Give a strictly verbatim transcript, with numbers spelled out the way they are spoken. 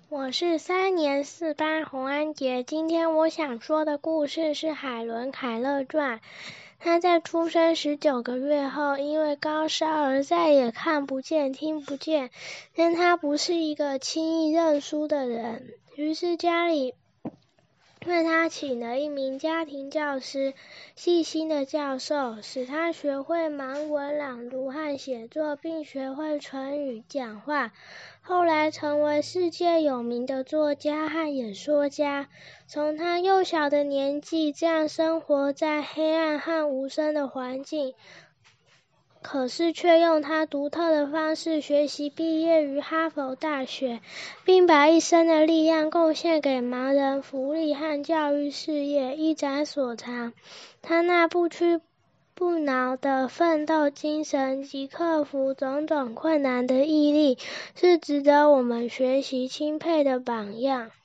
我是三年四班洪安杰，今天我想说的故事是海伦·凯勒传。他在出生十九个月后，因为高烧而再也看不见、听不见，但他不是一个轻易认输的人，于是家里为他请了一名家庭教师，细心的教授，使他学会盲文朗读和写作，并学会唇语讲话。后来成为世界有名的作家和演说家。从他幼小的年纪这样生活在黑暗和无声的环境，可是却用他独特的方式学习，毕业于哈佛大学，并把一生的力量贡献给盲人福利和教育事业，一展所长。他那不屈不挠的奋斗精神及克服种种困难的毅力，是值得我们学习钦佩的榜样。